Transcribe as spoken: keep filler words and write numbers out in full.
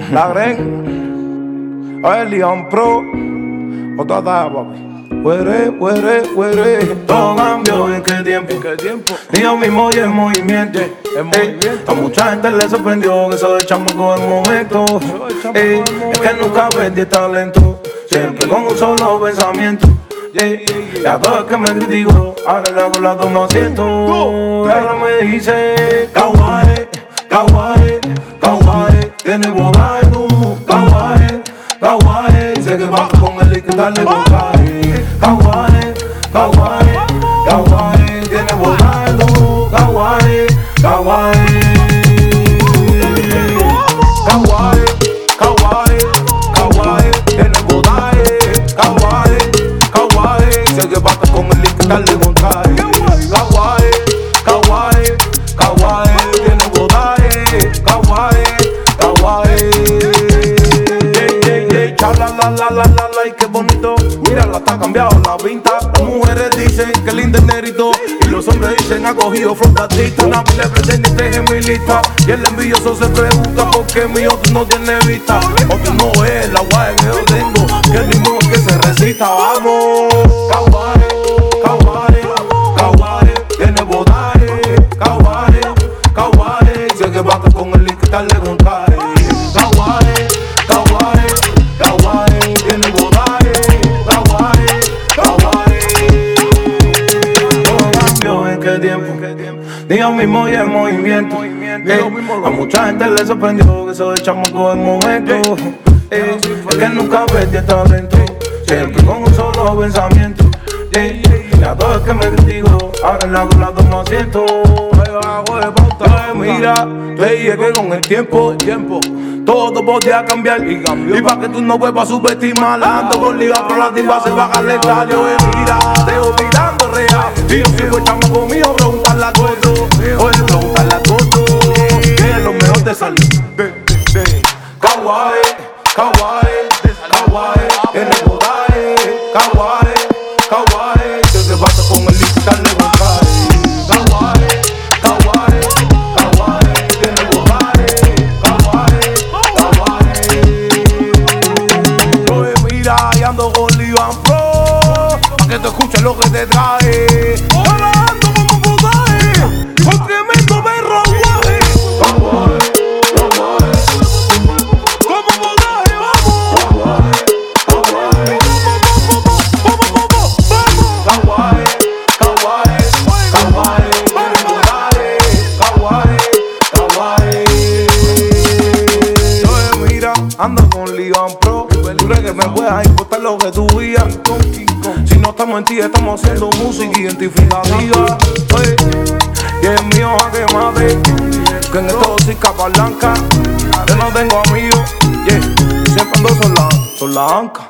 La Gren, a ver, Leon Pro, otra talla, papi. Huere, huere, huere. Todo cambió en qué tiempo, ¿en qué tiempo? Y yo mismo y en movimiento. En movimiento. A mucha gente le sorprendió que eso de chamaco en momento. Ey, es que nunca perdí el talento, siempre con un solo pensamiento. Yeah, yeah, yeah. A todo el que me criticó, ahora le hago la toma asiento. Ahora me dice kawaii, kawaii, kawaii. Tiene bodaje tú, kawaii, kawaii. Sé que vas con él y que darle bodaje. Kawaii, kawaii, kawaii. Tiene bodaje tú, kawaii, kawaii. Kawaii, kawaii, kawaii. Tiene bodaje, kawaii, kawaii. Sé que vas con él y que darle bodaje. Kawaii, kawaii, kawaii. Tiene bodaje, kawaii, kawaii. Yeah, yeah, yeah. Cha la la la la la la, y qué bonito. Mírala, está cambiado la pinta. Las mujeres dicen que linda es negrito y los hombres dicen ha cogido flotadita. Una vez le pretendiente en mi lista y el envidioso se pregunta por qué mi otro no tiene vista. Otro no es la guay que yo tengo, que el mismo es que se recita. Vamos, kawaii, kawaii, kawaii. Tiene bodaje, kawaii, kawaii. Sé que basta con el link y darle montaje. Kawaii, kawaii, kawaii. Tiene bodaje, kawaii, kawaii. Todo cambió en qué tiempo, Dios mismo y el movimiento. Eh, a mucha gente le sorprendió que soy chamaco en momento. Eh, es que nunca perdí el talento, siempre con un solo pensamiento. Eh, y a todo el que me critico, ahora le hago la toma asiento. Eh, mira, hey, es que con el tiempo, el tiempo todo podía cambiar y cambió. Y pa' que tú no vuelvas a subestimar, ando con liga pro la timba, se baja el estadio. Eh, mira, te voy mirando real. Y yo sigo echando conmigo, preguntarle a todo. Oye, preguntarle a todo. ¿Qué es lo mejor de salir? De, de, de. Kawaii, kawaii, kawaii. En el bodaje, kawaii, kawaii. Sé que basta con el link, darle bodaje. Kawaii, kawaii, kawaii. En el bodaje, kawaii, kawaii. Oye, mira, y ando con Leon Pro, pa' que te escuches lo que te trae. Ahora ando como bodaje, con tremendo berro guaje. Kawaii, kawaii. Como bodaje, vamos. Kawaii, kawaii, kawaii, kawaii. En el bodaje, kawaii, kawaii. Oye, mira, ando con Leon Pro. ¿Tú crees que me puedas importar lo que tú vías? Si no estamos en ti, estamos haciendo música identificativa. Oye, y es mío a que mate, que en esto soy capa blanca. Yo no tengo amigos, yeah, siempre ando sola, sola anca.